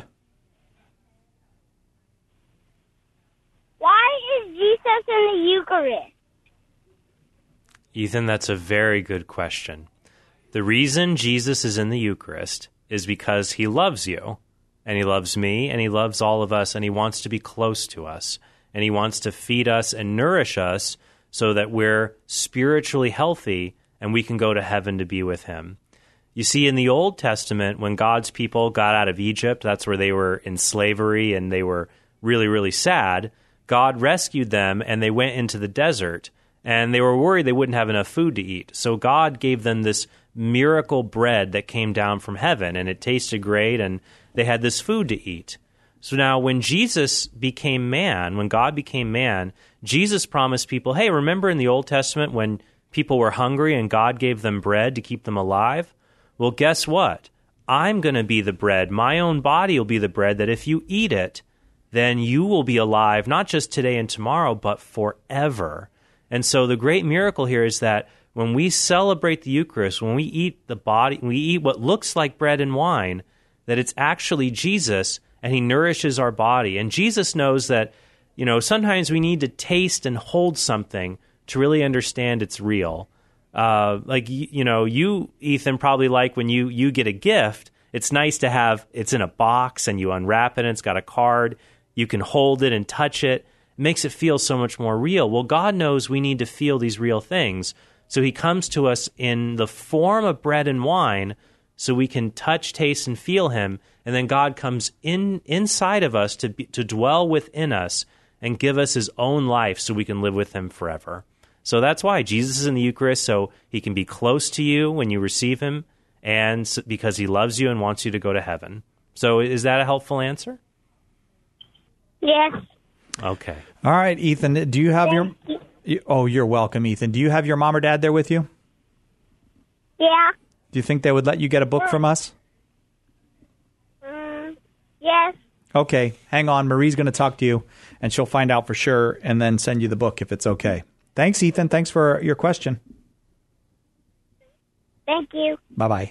Why is Jesus in the Eucharist? Ethan, that's a very good question. The reason Jesus is in the Eucharist is because he loves you, and he loves me, and he loves all of us, and he wants to be close to us, and he wants to feed us and nourish us so that we're spiritually healthy and we can go to heaven to be with him. You see, in the Old Testament, when God's people got out of Egypt, that's where they were in slavery and they were really, really sad. God rescued them and they went into the desert and they were worried they wouldn't have enough food to eat. So God gave them this miracle bread that came down from heaven and it tasted great and they had this food to eat. So now when Jesus became man, when God became man, Jesus promised people, hey, remember in the Old Testament when people were hungry and God gave them bread to keep them alive? Well, guess what? I'm going to be the bread. My own body will be the bread that if you eat it, then you will be alive, not just today and tomorrow, but forever. And so the great miracle here is that when we celebrate the Eucharist, when we eat the body, we eat what looks like bread and wine, that it's actually Jesus, and he nourishes our body. And Jesus knows that, sometimes we need to taste and hold something to really understand it's real. You, Ethan, probably like when you get a gift, it's nice to have, it's in a box and you unwrap it and it's got a card. You can hold it and touch it. It makes it feel so much more real. Well, God knows we need to feel these real things. So he comes to us in the form of bread and wine so we can touch, taste, and feel him. And then God comes inside of us to dwell within us and give us his own life so we can live with him forever. So that's why Jesus is in the Eucharist, so he can be close to you when you receive him, and because he loves you and wants you to go to heaven. So is that a helpful answer? Yes. Okay. All right, Ethan, do you have you're welcome, Ethan. Do you have your mom or dad there with you? Yeah. Do you think they would let you get a book from us? Yes. Okay, hang on. Marie's going to talk to you, and she'll find out for sure and then send you the book if it's okay. Thanks, Ethan. Thanks for your question. Thank you. Bye-bye.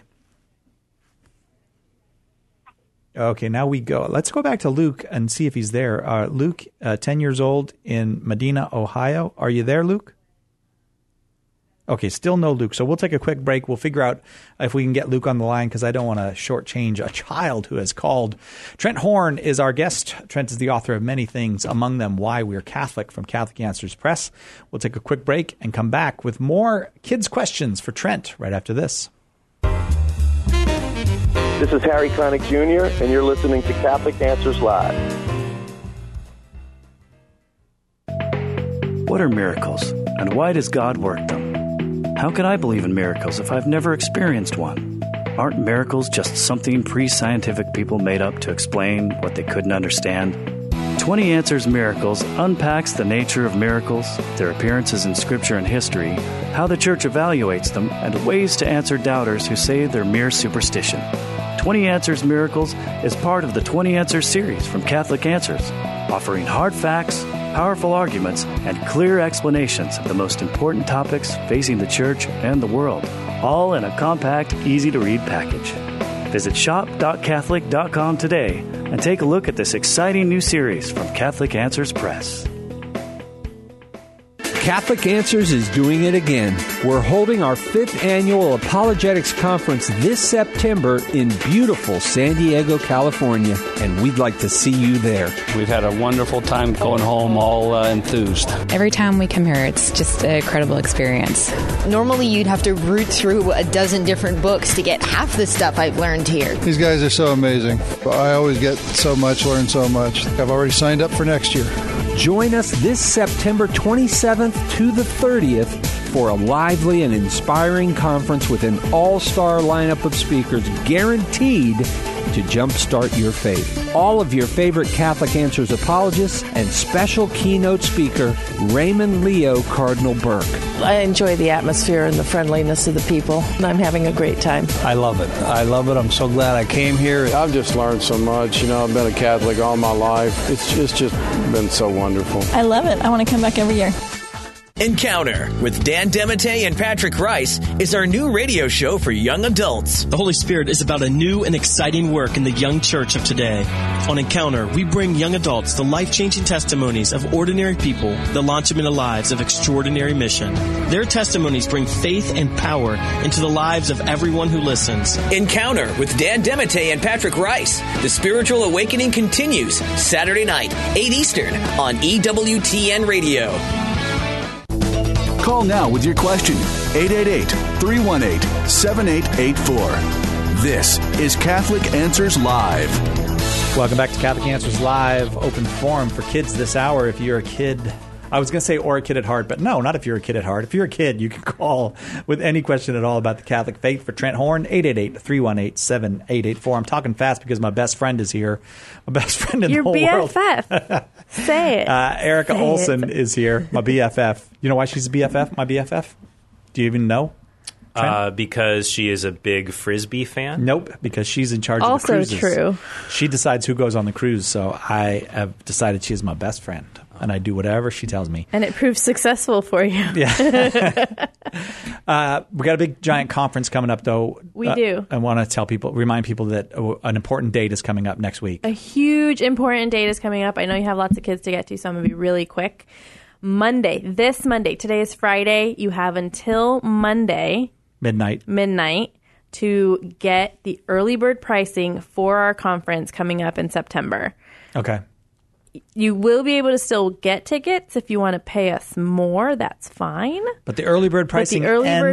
Okay, now we go. Let's go back to Luke and see if he's there. Luke, 10 years old in Medina, Ohio. Are you there, Luke? Okay, still no Luke. So we'll take a quick break. We'll figure out if we can get Luke on the line because I don't want to shortchange a child who has called. Trent Horn is our guest. Trent is the author of many things, among them Why We're Catholic from Catholic Answers Press. We'll take a quick break and come back with more kids' questions for Trent right after this. This is Harry Connick Jr., and you're listening to Catholic Answers Live. What are miracles, and why does God work them? How can I believe in miracles if I've never experienced one? Aren't miracles just something pre-scientific people made up to explain what they couldn't understand? 20 Answers Miracles unpacks the nature of miracles, their appearances in Scripture and history, how the Church evaluates them, and ways to answer doubters who say they're mere superstition. 20 Answers Miracles is part of the 20 Answers series from Catholic Answers, offering hard facts, powerful arguments, and clear explanations of the most important topics facing the Church and the world, all in a compact, easy-to-read package. Visit shop.catholic.com today and take a look at this exciting new series from Catholic Answers Press. Catholic Answers is doing it again. We're holding our 5th annual Apologetics Conference this September in beautiful San Diego, California, and we'd like to see you there. We've had a wonderful time going home all enthused. Every time we come here, it's just an incredible experience. Normally, you'd have to root through a dozen different books to get half the stuff I've learned here. These guys are so amazing. I always get so much, learn so much. I've already signed up for next year. Join us this September 27th to the 30th for a lively and inspiring conference with an all-star lineup of speakers guaranteed to jumpstart your faith. All of your favorite Catholic Answers apologists and special keynote speaker Raymond Leo Cardinal Burke. I enjoy the atmosphere and the friendliness of the people, and I'm having a great time. I love it. I'm so glad I came here. I've just learned so much. I've been a Catholic all my life. It's just been so wonderful. I love it. I want to come back every year. Encounter with Dan DeMatte and Patrick Rice is our new radio show for young adults. The Holy Spirit is about a new and exciting work in the young church of today. On Encounter, we bring young adults the life-changing testimonies of ordinary people that launch them into lives of extraordinary mission. Their testimonies bring faith and power into the lives of everyone who listens. Encounter with Dan DeMatte and Patrick Rice. The Spiritual Awakening continues Saturday night, 8 Eastern on EWTN Radio. Call now with your question, 888-318-7884. This is Catholic Answers Live. Welcome back to Catholic Answers Live, open forum for kids this hour. If you're a kid, I was going to say or a kid at heart, but no, not if you're a kid at heart. If you're a kid, you can call with any question at all about the Catholic faith for Trent Horn, 888-318-7884. I'm talking fast because my best friend is here. My best friend in the whole world. Your BFF. Say it. Erica Olson is here, my BFF. You know why she's a BFF, my BFF? Do you even know? Because she is a big Frisbee fan? Nope, because she's in charge of the cruises. Also true. She decides who goes on the cruise, so I have decided she is my best friend. and I do whatever she tells me. And it proves successful for you. Yeah. We got a big, giant conference coming up, though. We do. I want to remind people that an important date is coming up next week. A huge, important date is coming up. I know you have lots of kids to get to, so I'm going to be really quick. This Monday, today is Friday. You have until Monday. Midnight to get the early bird pricing for our conference coming up in September. Okay. You will be able to still get tickets if you want to pay us more. That's fine. But the early bird pricing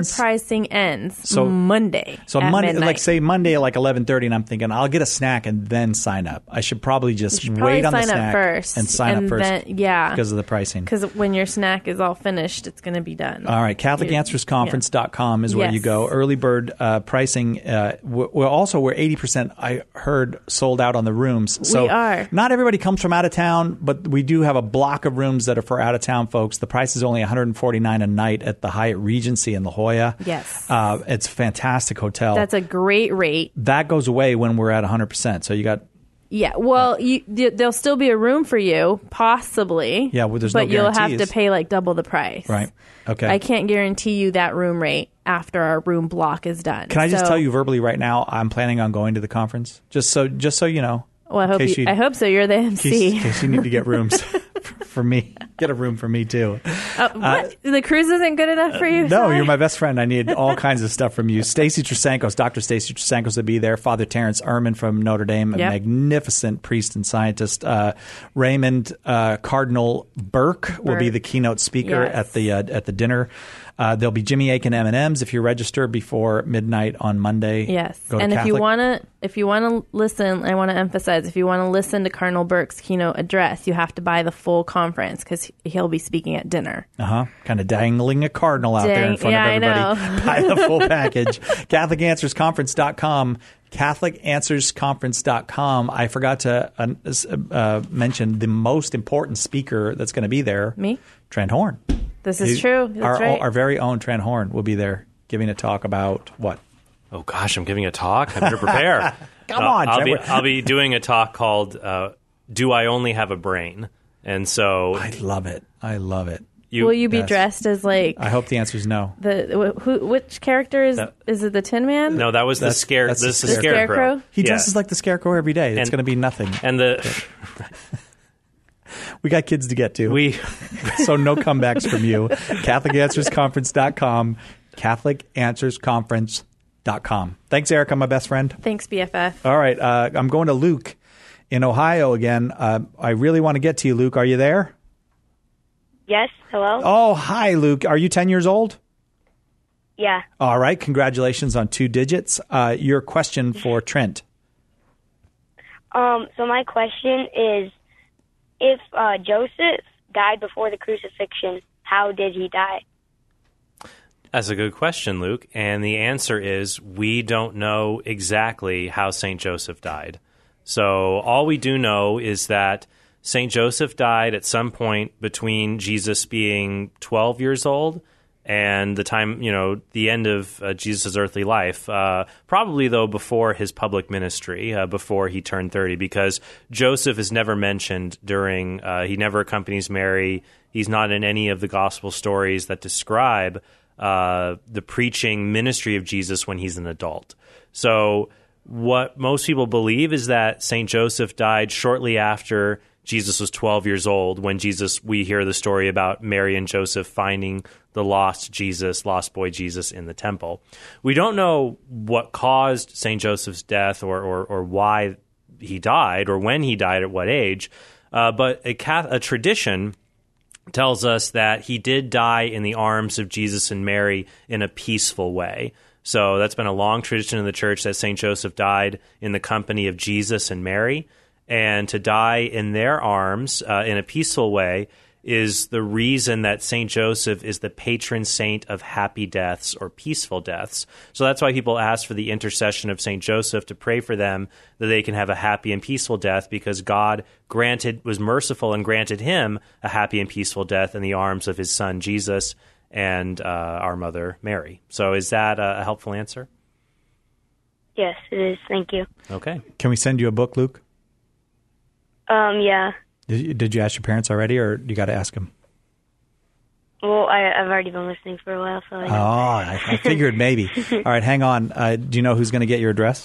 ends Monday. So at Monday, midnight. like say Monday at like 11:30, and I'm thinking I'll get a snack and then sign up. I should probably just wait on the snack first and sign up first. Then, yeah, because of the pricing. Because when your snack is all finished, it's going to be done. All right, CatholicAnswersConference.com is where you go. Early bird pricing. We're 80%. I heard sold out on the rooms. So we are. Not everybody comes from out of town. But we do have a block of rooms that are for out-of-town folks. The price is only $149 a night at the Hyatt Regency in La Jolla. Yes. It's a fantastic hotel. That's a great rate. That goes away when we're at 100%. So you got... Yeah, well, there'll still be a room for you, possibly. Yeah, well, there's no guarantees. But you'll have to pay like double the price. Right. Okay. I can't guarantee you that room rate after our room block is done. Can I just tell you verbally right now, I'm planning on going to the conference? Just so you know. Well, I hope so. You're the MC. In case you need to get rooms for me. Get a room for me, too. What? The cruise isn't good enough for you? No, you're my best friend. I need all kinds of stuff from you. Stacy Trasankos, Dr. Stacy Trasankos will be there. Father Terrence Ehrman from Notre Dame, a magnificent priest and scientist. Raymond Cardinal Burke will be the keynote speaker at the dinner. There'll be Jimmy Akin M&Ms if you register before midnight on Monday. Yes, and if you want to listen, I want to emphasize, if you want to listen to Cardinal Burke's keynote address, you have to buy the full conference because he'll be speaking at dinner. Kind of dangling a cardinal out there in front of everybody. I know. Buy the full package. CatholicAnswersConference.com. CatholicAnswersConference.com. I forgot to mention the most important speaker that's going to be there. Me? Trent Horn. This is true. That's right. Our very own Trent Horn will be there giving a talk about what? Oh, gosh, I'm giving a talk? I better prepare. Come on, I'll be doing a talk called Do I Only Have a Brain? And so... I love it. Will you be dressed as like... I hope the answer is no. Which character is it the Tin Man? No, that was the Scarecrow. He dresses like the Scarecrow every day. It's going to be nothing. And we got kids to get to. So no comebacks from you. CatholicAnswersConference.com. CatholicAnswersConference.com. Thanks, Erica, my best friend. Thanks, BFF. All right. I'm going to Luke in Ohio again. I really want to get to you, Luke. Are you there? Yes. Hello? Oh, hi, Luke. Are you 10 years old? Yeah. All right. Congratulations on 2 digits. Your question for Trent. So my question is, if Joseph died before the crucifixion, how did he die? That's a good question, Luke. And the answer is we don't know exactly how St. Joseph died. So all we do know is that St. Joseph died at some point between Jesus being 12 years old and the time, the end of Jesus' earthly life, probably, though, before his public ministry, before he turned 30, because Joseph is never mentioned during, he never accompanies Mary. He's not in any of the gospel stories that describe the preaching ministry of Jesus when he's an adult. So what most people believe is that St. Joseph died shortly after Jesus was 12 years old, when we hear the story about Mary and Joseph finding the lost boy Jesus in the temple. We don't know what caused St. Joseph's death or why he died or when he died, at what age, but a tradition tells us that he did die in the arms of Jesus and Mary in a peaceful way. So that's been a long tradition in the church that St. Joseph died in the company of Jesus and Mary. And to die in their arms in a peaceful way is the reason that St. Joseph is the patron saint of happy deaths or peaceful deaths. So that's why people ask for the intercession of St. Joseph to pray for them that they can have a happy and peaceful death, because God was merciful and granted him a happy and peaceful death in the arms of his son Jesus and our mother Mary. So is that a helpful answer? Yes, it is. Thank you. Okay. Can we send you a book, Luke? Yeah. Did you ask your parents already, or you got to ask them? Well, I've already been listening for a while, so I know. I figured maybe. All right, hang on. Do you know who's going to get your address?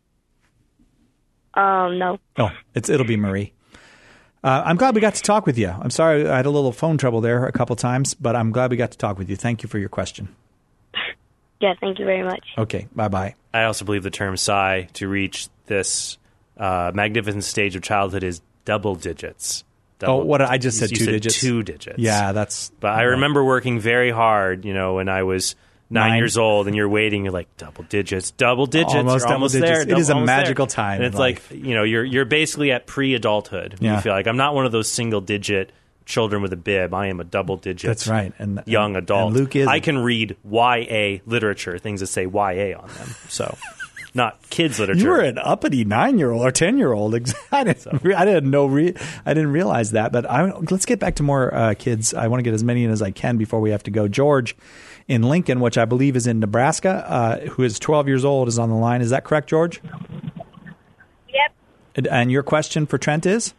No. Oh, it'll be Marie. I'm glad we got to talk with you. I'm sorry I had a little phone trouble there a couple times, but I'm glad we got to talk with you. Thank you for your question. Yeah, thank you very much. Okay, bye-bye. I also believe the term psi to reach this magnificent stage of childhood is double digits. I just said two digits. 2 digits. Yeah, that's... But I remember working very hard, when I was 9 years old, and you're waiting, you're like, double digits. Almost you're double almost digits. there. It is a magical time. And it's like, you're basically at pre-adulthood. Yeah. You feel like, I'm not one of those single-digit children with a bib. I am a double-digit That's right. And young adult. And Luke is... I can read YA literature, things that say YA on them. So... Not kids literature. You were an uppity 9-year-old or 10-year-old. I didn't realize that. But let's get back to more kids. I want to get as many in as I can before we have to go. George in Lincoln, which I believe is in Nebraska, who is 12 years old, is on the line. Is that correct, George? Yep. And your question for Trent is?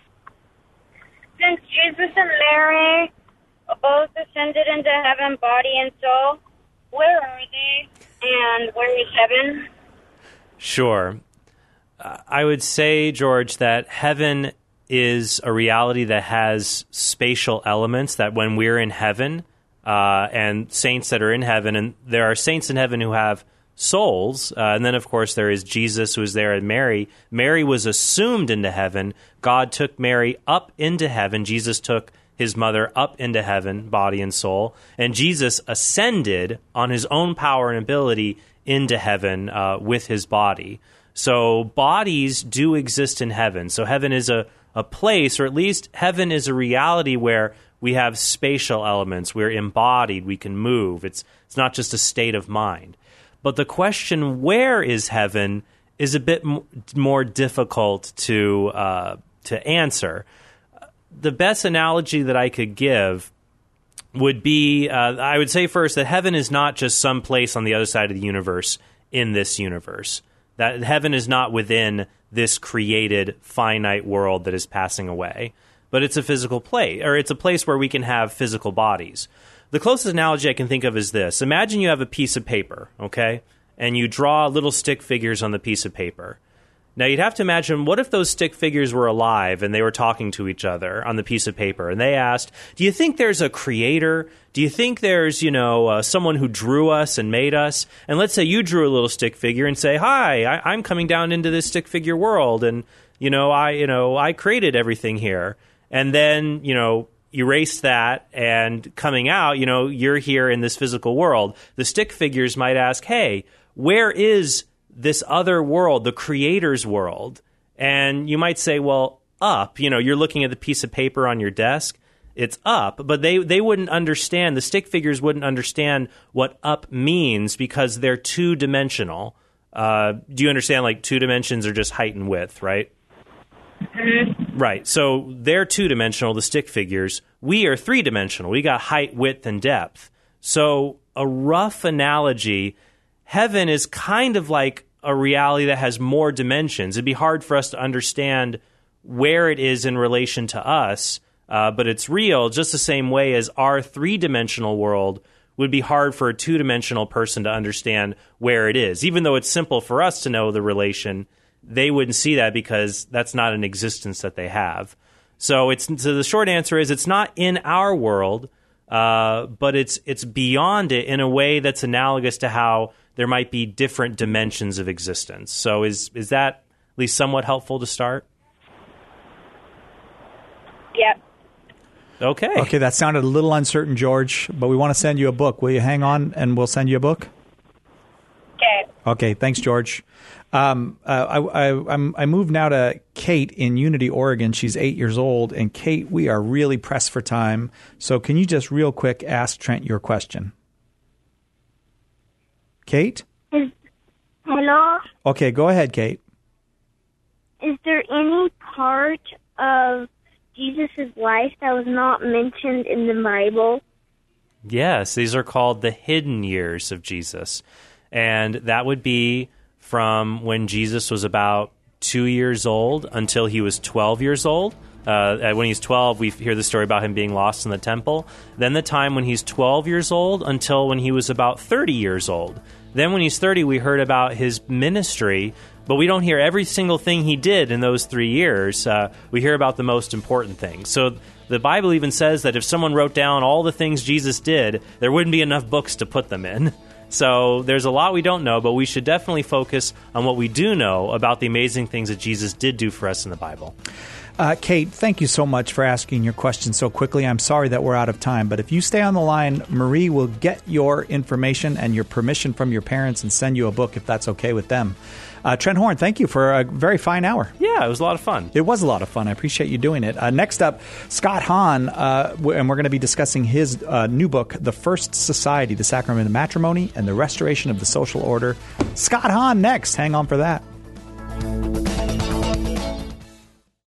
Since Jesus and Mary both ascended into heaven, body and soul, where are they? And where is heaven? Sure. I would say, George, that heaven is a reality that has spatial elements, that when we're in heaven and saints that are in heaven, and there are saints in heaven who have souls, and then, of course, there is Jesus who is there, and Mary. Mary was assumed into heaven. God took Mary up into heaven. Jesus took his mother up into heaven, body and soul, and Jesus ascended on his own power and ability into heaven with his body. So bodies do exist in heaven. So heaven is a place, or at least heaven is a reality where we have spatial elements. We're embodied. We can move. It's not just a state of mind. But the question, where is heaven, is a bit more difficult to answer. The best analogy that I could give would be, I would say first that heaven is not just some place on the other side of the universe in this universe. That heaven is not within this created finite world that is passing away, but it's a physical place, or it's a place where we can have physical bodies. The closest analogy I can think of is this. Imagine you have a piece of paper, okay, and you draw little stick figures on the piece of paper. Now, you'd have to imagine, what if those stick figures were alive and they were talking to each other on the piece of paper? And they asked, do you think there's a creator? Do you think there's, someone who drew us and made us? And let's say you drew a little stick figure and say, hi, I'm coming down into this stick figure world. And, I created everything here. And then, erase that, and coming out, you're here in this physical world. The stick figures might ask, hey, where is this other world, the creator's world? And you might say, well, up. You're looking at the piece of paper on your desk. It's up. But they wouldn't understand, the stick figures wouldn't understand what up means because they're two-dimensional. Do you understand, like, 2 dimensions are just height and width, right? Mm-hmm. Right. So they're 2-dimensional, the stick figures. We are 3-dimensional. We got height, width, and depth. So a rough analogy, heaven is kind of like a reality that has more dimensions. It'd be hard for us to understand where it is in relation to us, but it's real just the same way as our 3-dimensional world would be hard for a 2-dimensional person to understand where it is. Even though it's simple for us to know the relation, they wouldn't see that because that's not an existence that they have. So the short answer is it's not in our world, but it's beyond it in a way that's analogous to how there might be different dimensions of existence. So is that at least somewhat helpful to start? Yep. Okay, that sounded a little uncertain, George, but we want to send you a book. Will you hang on and we'll send you a book? Okay, thanks, George. I moved now to Kate in Unity, Oregon. She's 8 years old. And Kate, we are really pressed for time. So can you just real quick ask Trent your question? Kate? Hello? Okay, go ahead, Kate. Is there any part of Jesus' life that was not mentioned in the Bible? Yes, these are called the hidden years of Jesus. And that would be from when Jesus was about 2 years old until he was 12 years old. When he's 12, we hear the story about him being lost in the temple. Then the time when he's 12 years old until when he was about 30 years old. Then when he's 30, we heard about his ministry, but we don't hear every single thing he did in those 3 years. We hear about the most important things. So the Bible even says that if someone wrote down all the things Jesus did, there wouldn't be enough books to put them in. So there's a lot we don't know, but we should definitely focus on what we do know about the amazing things that Jesus did do for us in the Bible. Kate, thank you so much for asking your question so quickly. I'm sorry that we're out of time, but if you stay on the line, Marie will get your information and your permission from your parents and send you a book if that's okay with them. Trent Horn, thank you for a very fine hour. Yeah, it was a lot of fun. It was a lot of fun. I appreciate you doing it. Next up, Scott Hahn, and we're going to be discussing his new book, The First Society, The Sacrament of Matrimony and the Restoration of the Social Order. Scott Hahn next. Hang on for that.